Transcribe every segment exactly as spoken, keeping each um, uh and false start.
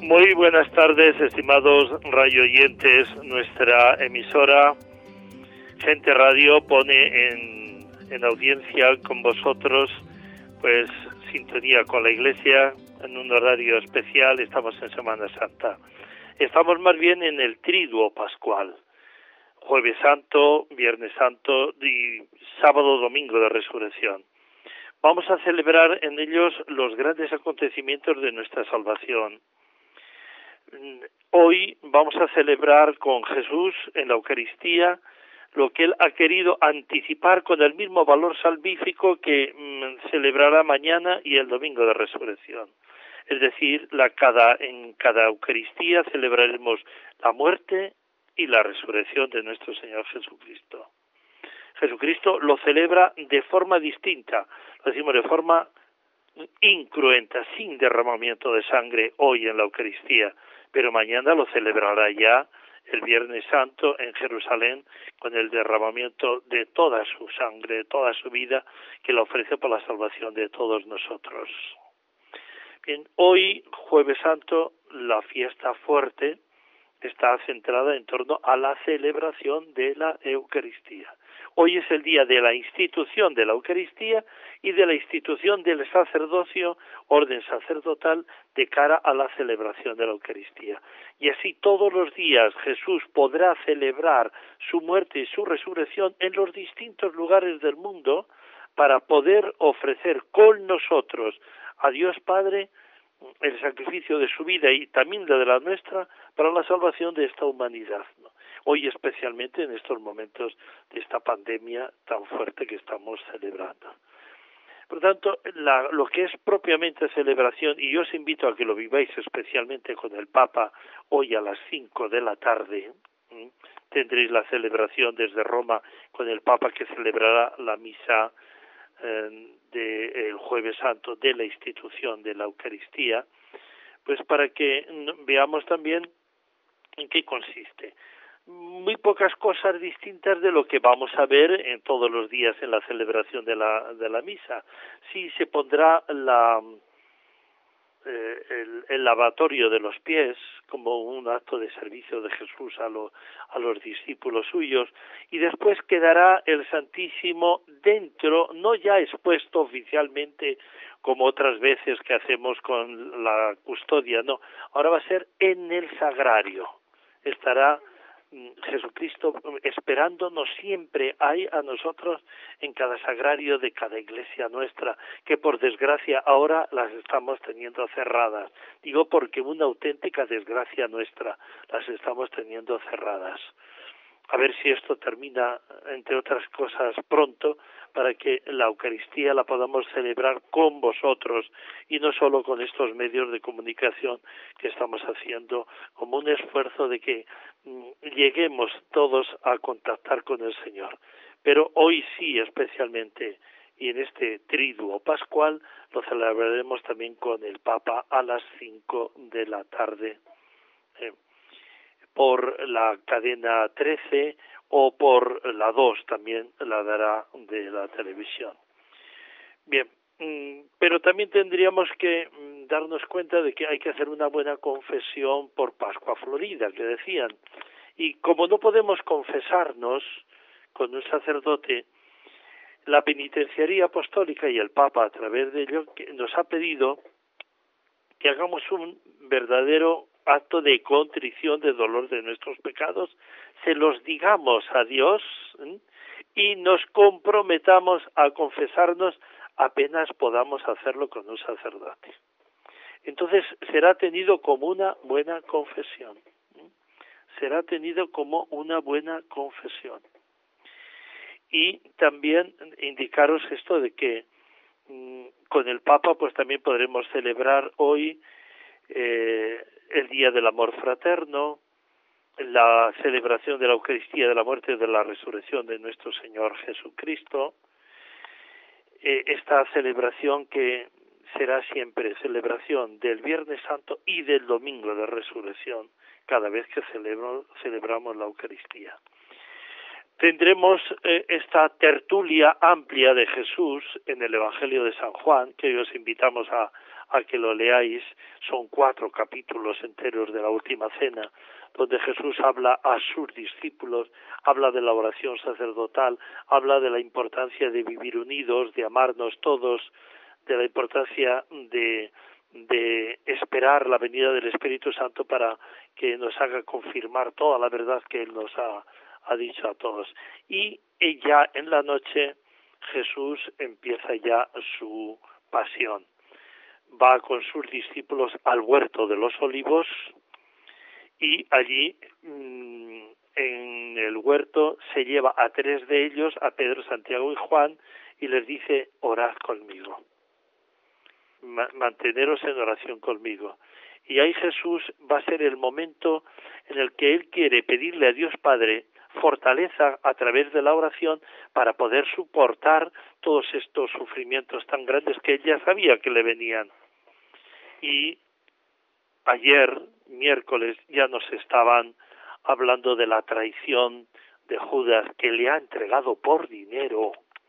Muy buenas tardes, estimados radioyentes. Nuestra emisora Gente Radio pone en, en audiencia con vosotros, pues, sintonía con la Iglesia en un horario especial. Estamos en Semana Santa. Estamos más bien en el triduo pascual. Jueves Santo, Viernes Santo y sábado, domingo de Resurrección. Vamos a celebrar en ellos los grandes acontecimientos de nuestra salvación. Hoy vamos a celebrar con Jesús en la Eucaristía lo que Él ha querido anticipar con el mismo valor salvífico que mmm, celebrará mañana y el domingo de Resurrección. Es decir, la cada, en cada Eucaristía celebraremos la muerte y la resurrección de nuestro Señor Jesucristo. Jesucristo lo celebra de forma distinta, lo decimos de forma incruenta, sin derramamiento de sangre hoy en la Eucaristía, pero mañana lo celebrará ya el Viernes Santo en Jerusalén con el derramamiento de toda su sangre, de toda su vida, que la ofrece por la salvación de todos nosotros. Bien, hoy, Jueves Santo, la fiesta fuerte está centrada en torno a la celebración de la Eucaristía. Hoy es el día de la institución de la Eucaristía y de la institución del sacerdocio, orden sacerdotal, de cara a la celebración de la Eucaristía. Y así todos los días Jesús podrá celebrar su muerte y su resurrección en los distintos lugares del mundo para poder ofrecer con nosotros a Dios Padre el sacrificio de su vida y también de la nuestra para la salvación de esta humanidad, ¿no? Hoy especialmente en estos momentos de esta pandemia tan fuerte que estamos celebrando. Por lo tanto, la, lo que es propiamente celebración, y yo os invito a que lo viváis especialmente con el Papa hoy a las cinco de la tarde, ¿sí? Tendréis la celebración desde Roma con el Papa que celebrará la misa eh, del Jueves Santo de la institución de la Eucaristía, pues para que veamos también en qué consiste. Muy pocas cosas distintas de lo que vamos a ver en todos los días en la celebración de la de la misa. Sí se pondrá la eh, el, el lavatorio de los pies como un acto de servicio de Jesús a, lo, a los discípulos suyos, y después quedará el Santísimo dentro, no ya expuesto oficialmente como otras veces que hacemos con la custodia, no, ahora va a ser en el sagrario. Estará Jesucristo esperándonos siempre ahí a nosotros en cada sagrario de cada iglesia nuestra, que por desgracia ahora las estamos teniendo cerradas. Digo porque una auténtica desgracia nuestra, las estamos teniendo cerradas. A ver si esto termina, entre otras cosas, pronto, para que la Eucaristía la podamos celebrar con vosotros y no solo con estos medios de comunicación que estamos haciendo, como un esfuerzo de que mm, lleguemos todos a contactar con el Señor. Pero hoy sí, especialmente, y en este triduo pascual, lo celebraremos también con el Papa a las cinco de la tarde. Eh, por la cadena trece o por la dos también la dará de la televisión. Bien, pero también tendríamos que darnos cuenta de que hay que hacer una buena confesión por Pascua Florida, que decían. Y como no podemos confesarnos con un sacerdote, la penitenciaría apostólica y el Papa a través de ello nos ha pedido que hagamos un verdadero acto de contrición, de dolor de nuestros pecados, se los digamos a Dios, ¿eh? y nos comprometamos a confesarnos apenas podamos hacerlo con un sacerdote. Entonces será tenido como una buena confesión. ¿eh? Será tenido como una buena confesión. Y también indicaros esto de que mmm, con el Papa pues también podremos celebrar hoy eh, el Día del Amor Fraterno, la celebración de la Eucaristía, de la muerte y de la resurrección de nuestro Señor Jesucristo, eh, esta celebración que será siempre celebración del Viernes Santo y del Domingo de Resurrección, cada vez que celebro, celebramos la Eucaristía. Tendremos eh, esta tertulia amplia de Jesús en el Evangelio de San Juan, que os invitamos a, a que lo leáis. Son cuatro capítulos enteros de la Última Cena, donde Jesús habla a sus discípulos, habla de la oración sacerdotal, habla de la importancia de vivir unidos, de amarnos todos, de la importancia de, de esperar la venida del Espíritu Santo para que nos haga confirmar toda la verdad que Él nos ha ha dicho a todos. Y ya en la noche Jesús empieza ya su pasión. Va con sus discípulos al huerto de los olivos y allí mmm, en el huerto se lleva a tres de ellos, a Pedro, Santiago y Juan, y les dice: orad conmigo, manteneros en oración conmigo. Y ahí Jesús va a ser el momento en el que Él quiere pedirle a Dios Padre fortaleza a través de la oración para poder soportar todos estos sufrimientos tan grandes que Él ya sabía que le venían. Y ayer, miércoles, ya nos estaban hablando de la traición de Judas, que le ha entregado por dinero.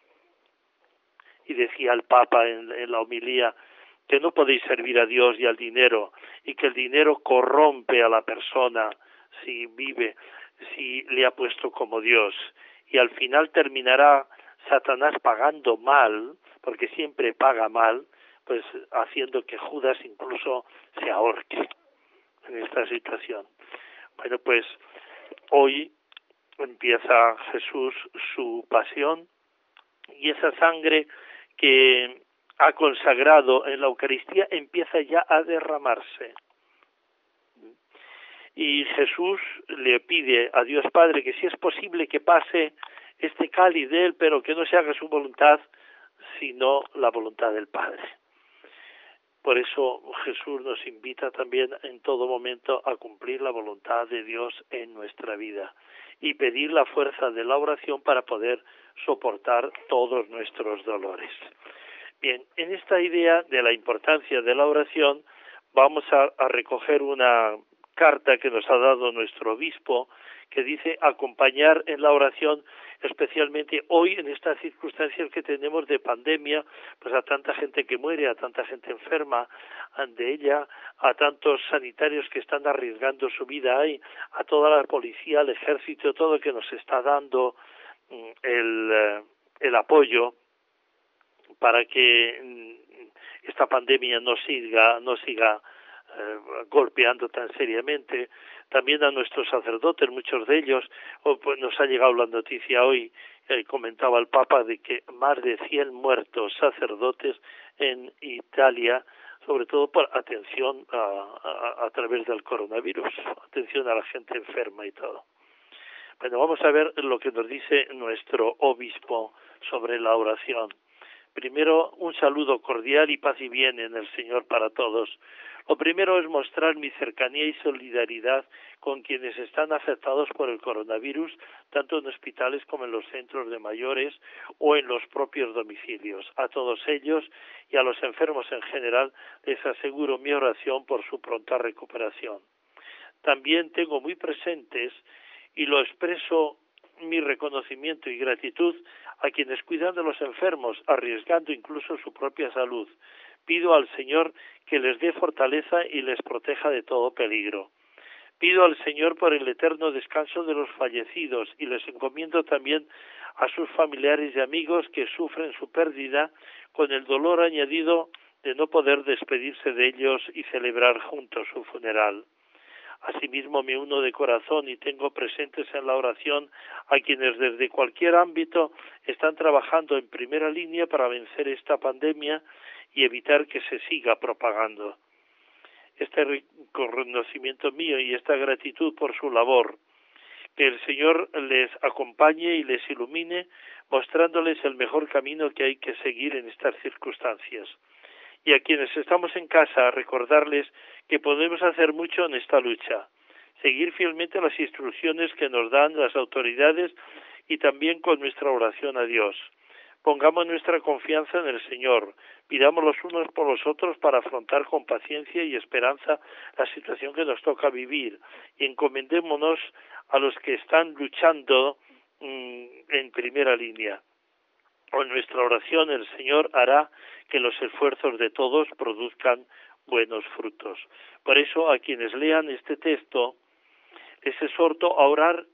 Y decía el Papa en, en la homilía que no podéis servir a Dios y al dinero, y que el dinero corrompe a la persona si vive, si le ha puesto como Dios, y al final terminará Satanás pagando mal, porque siempre paga mal, pues haciendo que Judas incluso se ahorque en esta situación. Bueno, pues hoy empieza Jesús su pasión, y esa sangre que ha consagrado en la Eucaristía empieza ya a derramarse. Y Jesús le pide a Dios Padre que si es posible que pase este cáliz de Él, pero que no se haga su voluntad, sino la voluntad del Padre. Por eso Jesús nos invita también en todo momento a cumplir la voluntad de Dios en nuestra vida y pedir la fuerza de la oración para poder soportar todos nuestros dolores. Bien, en esta idea de la importancia de la oración vamos a, a recoger una carta que nos ha dado nuestro obispo, que dice acompañar en la oración, especialmente hoy en estas circunstancias que tenemos de pandemia, pues a tanta gente que muere, a tanta gente enferma de ella, a tantos sanitarios que están arriesgando su vida ahí, a toda la policía, el ejército, todo que nos está dando el, el apoyo para que esta pandemia no siga, no siga eh, golpeando tan seriamente. También a nuestros sacerdotes, muchos de ellos, oh, pues nos ha llegado la noticia hoy, eh, comentaba el Papa, de que más de cien muertos sacerdotes en Italia, sobre todo por atención a, a, a través del coronavirus, atención a la gente enferma y todo. Bueno, vamos a ver lo que nos dice nuestro obispo sobre la oración. Primero, un saludo cordial y paz y bien en el Señor para todos. Lo primero es mostrar mi cercanía y solidaridad con quienes están afectados por el coronavirus, tanto en hospitales como en los centros de mayores o en los propios domicilios. A todos ellos y a los enfermos en general les aseguro mi oración por su pronta recuperación. También tengo muy presentes, y lo expreso, mi reconocimiento y gratitud a quienes cuidan de los enfermos, arriesgando incluso su propia salud. Pido al Señor que les dé fortaleza y les proteja de todo peligro. Pido al Señor por el eterno descanso de los fallecidos y les encomiendo también a sus familiares y amigos que sufren su pérdida con el dolor añadido de no poder despedirse de ellos y celebrar juntos su funeral. Asimismo me uno de corazón y tengo presentes en la oración a quienes desde cualquier ámbito están trabajando en primera línea para vencer esta pandemia y evitar que se siga propagando. Este reconocimiento mío y esta gratitud por su labor, que el Señor les acompañe y les ilumine, mostrándoles el mejor camino que hay que seguir en estas circunstancias. Y a quienes estamos en casa, recordarles que podemos hacer mucho en esta lucha, seguir fielmente las instrucciones que nos dan las autoridades y también con nuestra oración a Dios. Pongamos nuestra confianza en el Señor, pidamos los unos por los otros para afrontar con paciencia y esperanza la situación que nos toca vivir y encomendémonos a los que están luchando mm, en primera línea. Con nuestra oración el Señor hará que los esfuerzos de todos produzcan buenos frutos. Por eso, a quienes lean este texto, les exhorto a orar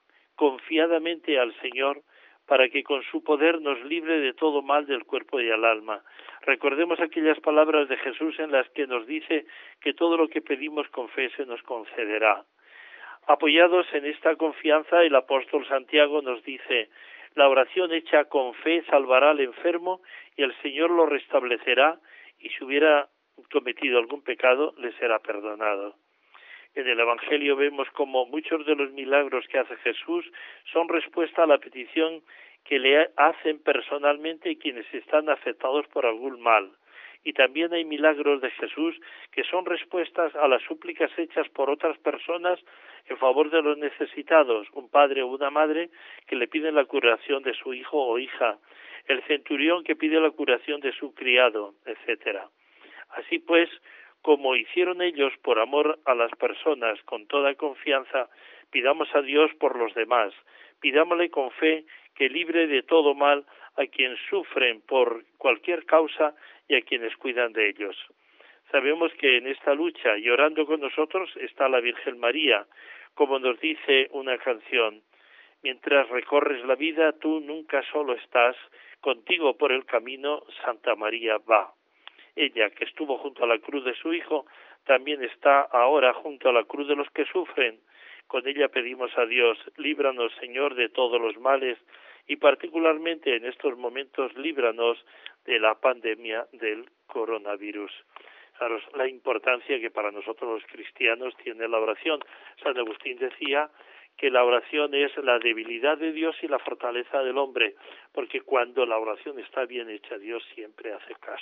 confiadamente al Señor para que con su poder nos libre de todo mal del cuerpo y del alma. Recordemos aquellas palabras de Jesús en las que nos dice que todo lo que pedimos con fe se nos concederá. Apoyados en esta confianza, el apóstol Santiago nos dice: la oración hecha con fe salvará al enfermo y el Señor lo restablecerá, y si hubiera cometido algún pecado le será perdonado. En el Evangelio vemos como muchos de los milagros que hace Jesús son respuesta a la petición que le hacen personalmente quienes están afectados por algún mal. Y también hay milagros de Jesús que son respuestas a las súplicas hechas por otras personas en favor de los necesitados, un padre o una madre que le piden la curación de su hijo o hija, el centurión que pide la curación de su criado, etcétera. Así pues, como hicieron ellos por amor a las personas con toda confianza, pidamos a Dios por los demás, pidámosle con fe que libre de todo mal a quienes sufren por cualquier causa y a quienes cuidan de ellos. Sabemos que en esta lucha, y orando con nosotros, está la Virgen María, como nos dice una canción: mientras recorres la vida, tú nunca solo estás, contigo por el camino Santa María va. Ella, que estuvo junto a la cruz de su Hijo, también está ahora junto a la cruz de los que sufren. Con ella pedimos a Dios: líbranos, Señor, de todos los males, y particularmente en estos momentos líbranos de la pandemia del coronavirus. Claro, la importancia que para nosotros los cristianos tiene la oración. San Agustín decía que la oración es la debilidad de Dios y la fortaleza del hombre, porque cuando la oración está bien hecha, Dios siempre hace caso.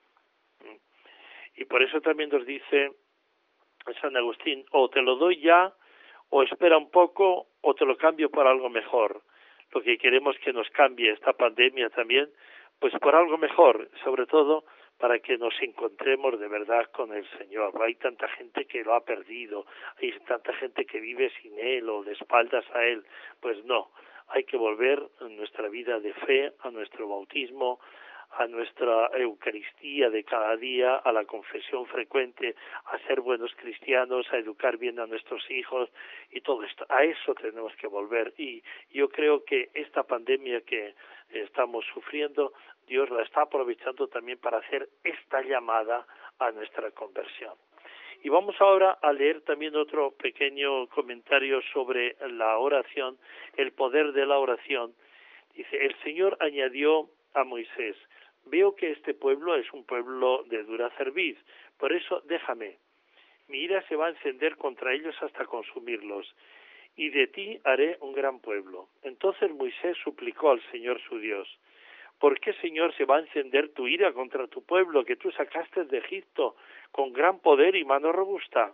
Y por eso también nos dice San Agustín: o te lo doy ya, o espera un poco, o te lo cambio por algo mejor. Lo que queremos que nos cambie esta pandemia también, pues por algo mejor, sobre todo para que nos encontremos de verdad con el Señor. Hay tanta gente que lo ha perdido, hay tanta gente que vive sin Él o de espaldas a Él. Pues no, hay que volver a nuestra vida de fe, a nuestro bautismo, a nuestra Eucaristía de cada día, a la confesión frecuente, a ser buenos cristianos, a educar bien a nuestros hijos y todo esto. A eso tenemos que volver. Y yo creo que esta pandemia que estamos sufriendo, Dios la está aprovechando también para hacer esta llamada a nuestra conversión. Y vamos ahora a leer también otro pequeño comentario sobre la oración, el poder de la oración. Dice: el Señor añadió a Moisés: veo que este pueblo es un pueblo de dura cerviz, por eso déjame. Mi ira se va a encender contra ellos hasta consumirlos, y de ti haré un gran pueblo. Entonces Moisés suplicó al Señor su Dios: ¿por qué, Señor, se va a encender tu ira contra tu pueblo que tú sacaste de Egipto con gran poder y mano robusta?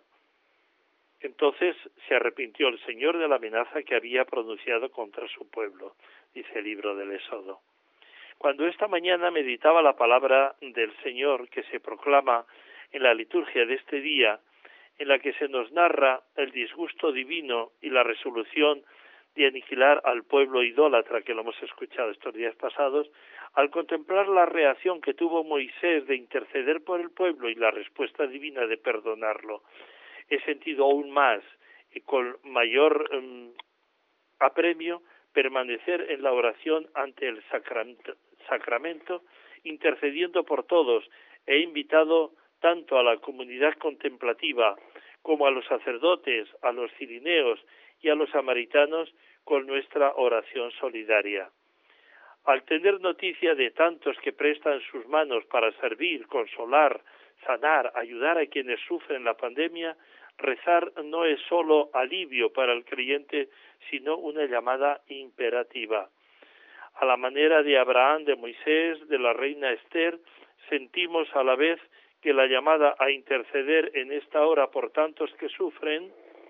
Entonces se arrepintió el Señor de la amenaza que había pronunciado contra su pueblo, dice el libro del Éxodo. Cuando esta mañana meditaba la palabra del Señor que se proclama en la liturgia de este día, en la que se nos narra el disgusto divino y la resolución de aniquilar al pueblo idólatra, que lo hemos escuchado estos días pasados, al contemplar la reacción que tuvo Moisés de interceder por el pueblo y la respuesta divina de perdonarlo, he sentido aún más y con mayor um, apremio permanecer en la oración ante el sacramento, sacramento, intercediendo por todos. He invitado tanto a la comunidad contemplativa como a los sacerdotes, a los cirineos y a los samaritanos con nuestra oración solidaria. Al tener noticia de tantos que prestan sus manos para servir, consolar, sanar, ayudar a quienes sufren la pandemia, rezar no es solo alivio para el creyente, sino una llamada imperativa. A la manera de Abraham, de Moisés, de la reina Esther, sentimos a la vez que la llamada a interceder en esta hora por tantos que sufren,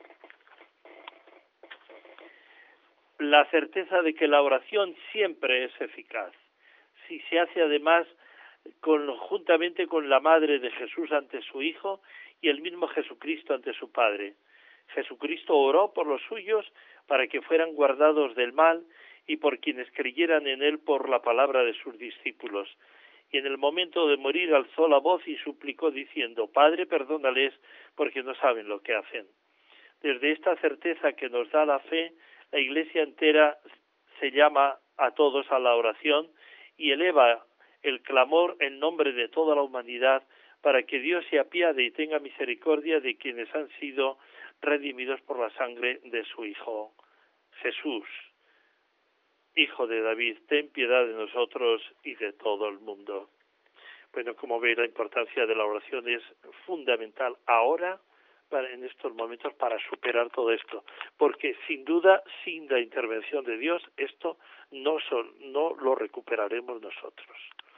la certeza de que la oración siempre es eficaz, si se hace además conjuntamente con la madre de Jesús ante su Hijo y el mismo Jesucristo ante su Padre. Jesucristo oró por los suyos para que fueran guardados del mal, y por quienes creyeran en él por la palabra de sus discípulos. Y en el momento de morir alzó la voz y suplicó diciendo: Padre, perdónales, porque no saben lo que hacen. Desde esta certeza que nos da la fe, la Iglesia entera se llama a todos a la oración y eleva el clamor en nombre de toda la humanidad para que Dios se apiade y tenga misericordia de quienes han sido redimidos por la sangre de su Hijo Jesús. Hijo de David, ten piedad de nosotros y de todo el mundo. Bueno, como veis, la importancia de la oración es fundamental ahora, para, en estos momentos, para superar todo esto. Porque, sin duda, sin la intervención de Dios, esto no, son, no lo recuperaremos nosotros.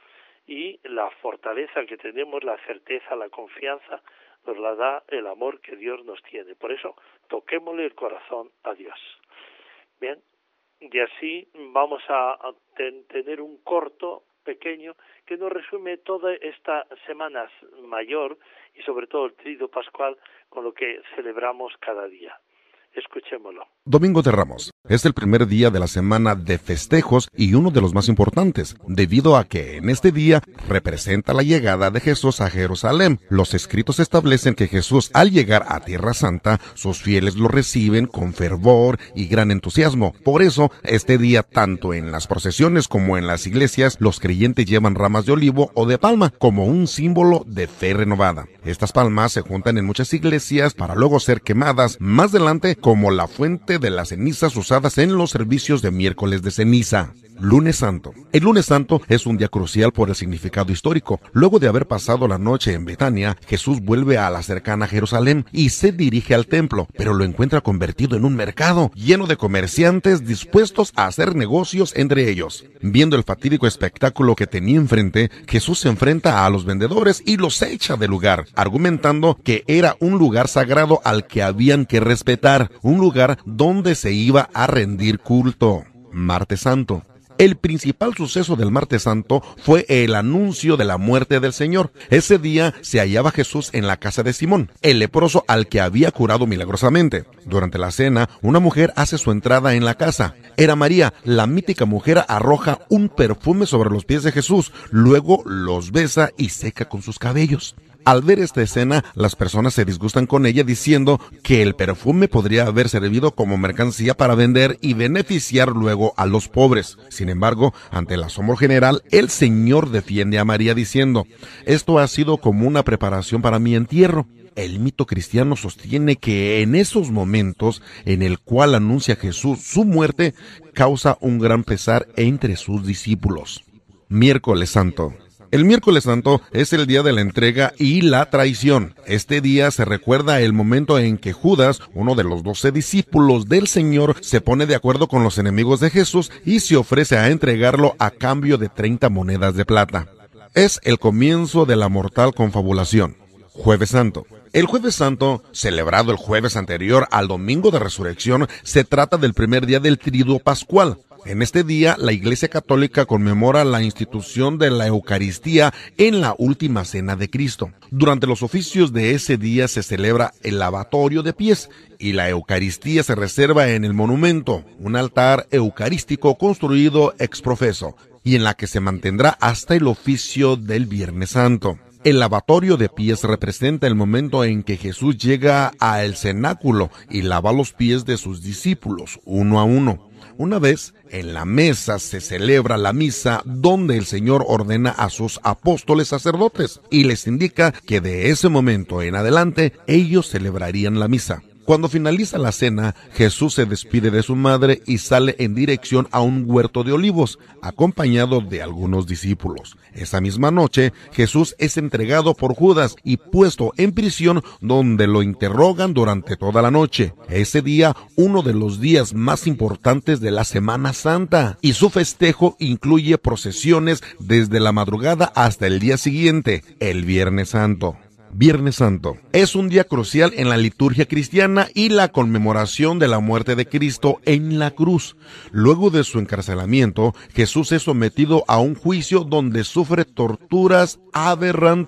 Y la fortaleza que tenemos, la certeza, la confianza, nos la da el amor que Dios nos tiene. Por eso, toquémosle el corazón a Dios. Bien. Y así vamos a ten, tener un corto, pequeño, que nos resume toda esta Semana Mayor y sobre todo el Triduo Pascual con lo que celebramos cada día. Escuchémoslo. Domingo de Ramos es el primer día de la semana de festejos y uno de los más importantes, debido a que en este día representa la llegada de Jesús a Jerusalén. Los escritos establecen que Jesús, al llegar a Tierra Santa, sus fieles lo reciben con fervor y gran entusiasmo. Por eso, este día, tanto en las procesiones como en las iglesias, los creyentes llevan ramas de olivo o de palma como un símbolo de fe renovada. Estas palmas se juntan en muchas iglesias para luego ser quemadas más adelante como la fuente de las cenizas usadas en los servicios de miércoles de ceniza. Lunes Santo. El Lunes Santo es un día crucial por el significado histórico. Luego de haber pasado la noche en Betania, Jesús vuelve a la cercana Jerusalén y se dirige al templo, pero lo encuentra convertido en un mercado, lleno de comerciantes dispuestos a hacer negocios entre ellos. Viendo el fatídico espectáculo que tenía enfrente, Jesús se enfrenta a los vendedores y los echa del lugar, argumentando que era un lugar sagrado al que habían que respetar, un lugar donde se iba a rendir culto. Martes Santo. El principal suceso del Martes Santo fue el anuncio de la muerte del Señor. Ese día se hallaba Jesús en la casa de Simón, el leproso al que había curado milagrosamente. Durante la cena, una mujer hace su entrada en la casa. Era María. La mítica mujer arroja un perfume sobre los pies de Jesús, luego los besa y seca con sus cabellos. Al ver esta escena, las personas se disgustan con ella diciendo que el perfume podría haber servido como mercancía para vender y beneficiar luego a los pobres. Sin embargo, ante el asombro general, el Señor defiende a María diciendo: esto ha sido como una preparación para mi entierro. El mito cristiano sostiene que en esos momentos en el cual anuncia Jesús su muerte, causa un gran pesar entre sus discípulos. Miércoles Santo. El miércoles santo es el día de la entrega y la traición. Este día se recuerda el momento en que Judas, uno de los doce discípulos del Señor, se pone de acuerdo con los enemigos de Jesús y se ofrece a entregarlo a cambio de treinta monedas de plata. Es el comienzo de la mortal confabulación. Jueves Santo. El Jueves Santo, celebrado el jueves anterior al Domingo de Resurrección, se trata del primer día del Triduo Pascual. En este día, la Iglesia Católica conmemora la institución de la Eucaristía en la última cena de Cristo. Durante los oficios de ese día se celebra el lavatorio de pies y la Eucaristía se reserva en el monumento, un altar eucarístico construido ex profeso y en la que se mantendrá hasta el oficio del Viernes Santo. El lavatorio de pies representa el momento en que Jesús llega al cenáculo y lava los pies de sus discípulos, uno a uno. Una vez en la mesa se celebra la misa donde el Señor ordena a sus apóstoles sacerdotes y les indica que de ese momento en adelante ellos celebrarían la misa. Cuando finaliza la cena, Jesús se despide de su madre y sale en dirección a un huerto de olivos, acompañado de algunos discípulos. Esa misma noche, Jesús es entregado por Judas y puesto en prisión, donde lo interrogan durante toda la noche. Ese día, uno de los días más importantes de la Semana Santa, y su festejo incluye procesiones desde la madrugada hasta el día siguiente, el Viernes Santo. Viernes Santo es un día crucial en la liturgia cristiana y la conmemoración de la muerte de Cristo en la cruz. Luego de su encarcelamiento, Jesús es sometido a un juicio donde sufre torturas aberrantes.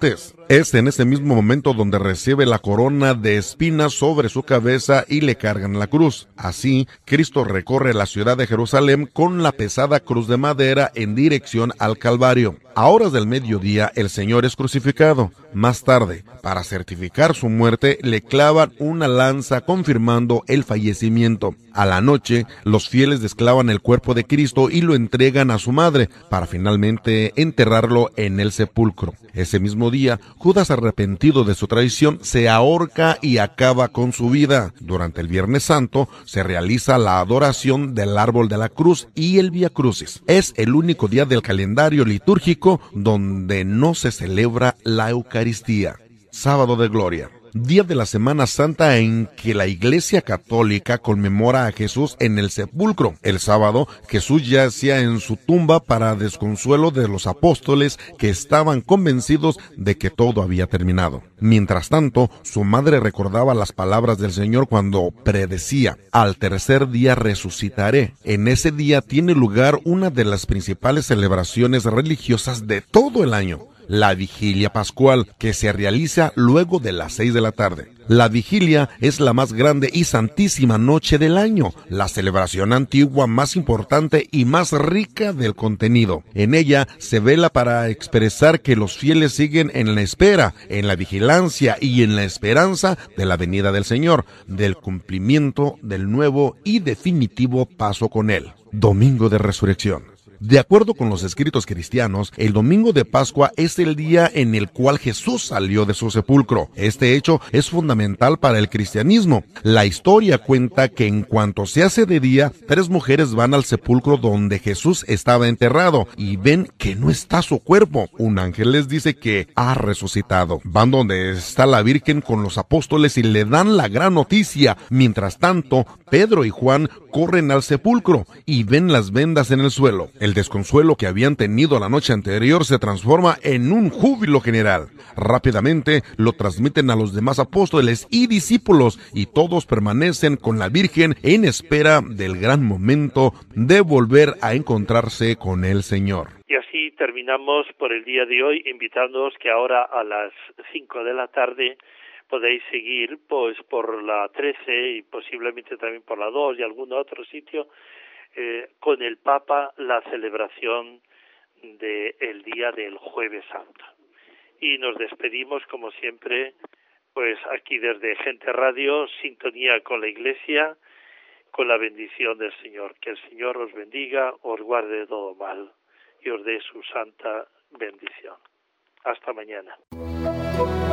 Es en ese mismo momento donde recibe la corona de espinas sobre su cabeza y le cargan la cruz. Así, Cristo recorre la ciudad de Jerusalén con la pesada cruz de madera en dirección al Calvario. A horas del mediodía, el Señor es crucificado. Más tarde, para certificar su muerte, le clavan una lanza confirmando el fallecimiento. A la noche, los fieles desclavan el cuerpo de Cristo y lo entregan a su madre, para finalmente enterrarlo en el sepulcro. Ese mismo día, Judas, arrepentido de su traición, se ahorca y acaba con su vida. Durante el Viernes Santo, se realiza la adoración del árbol de la cruz y el Vía Crucis. Es el único día del calendario litúrgico donde no se celebra la Eucaristía. Sábado de Gloria. Día de la Semana Santa en que la Iglesia Católica conmemora a Jesús en el sepulcro. El sábado, Jesús yacía en su tumba para desconsuelo de los apóstoles que estaban convencidos de que todo había terminado. Mientras tanto, su madre recordaba las palabras del Señor cuando predecía: al tercer día resucitaré. En ese día tiene lugar una de las principales celebraciones religiosas de todo el año, la vigilia pascual, que se realiza luego de las seis de la tarde. La vigilia es la más grande y santísima noche del año, la celebración antigua más importante y más rica del contenido. En ella se vela para expresar que los fieles siguen en la espera, en la vigilancia y en la esperanza de la venida del Señor, del cumplimiento del nuevo y definitivo paso con Él. Domingo de Resurrección. De acuerdo con los escritos cristianos, el domingo de Pascua es el día en el cual Jesús salió de su sepulcro. Este hecho es fundamental para el cristianismo. La historia cuenta que en cuanto se hace de día, tres mujeres van al sepulcro donde Jesús estaba enterrado y ven que no está su cuerpo. Un ángel les dice que ha resucitado. Van donde está la Virgen con los apóstoles y le dan la gran noticia. Mientras tanto, Pedro y Juan corren al sepulcro y ven las vendas en el suelo. El desconsuelo que habían tenido la noche anterior se transforma en un júbilo general. Rápidamente lo transmiten a los demás apóstoles y discípulos, y todos permanecen con la Virgen en espera del gran momento de volver a encontrarse con el Señor. Y así terminamos por el día de hoy, invitándoos que ahora a las cinco de la tarde podéis seguir pues por la trece y posiblemente también por la dos y algún otro sitio eh, con el Papa la celebración del día del Jueves Santo. Y nos despedimos como siempre pues aquí desde Gente Radio, sintonía con la Iglesia, con la bendición del Señor. Que el Señor os bendiga, os guarde de todo mal y os dé su santa bendición. Hasta mañana.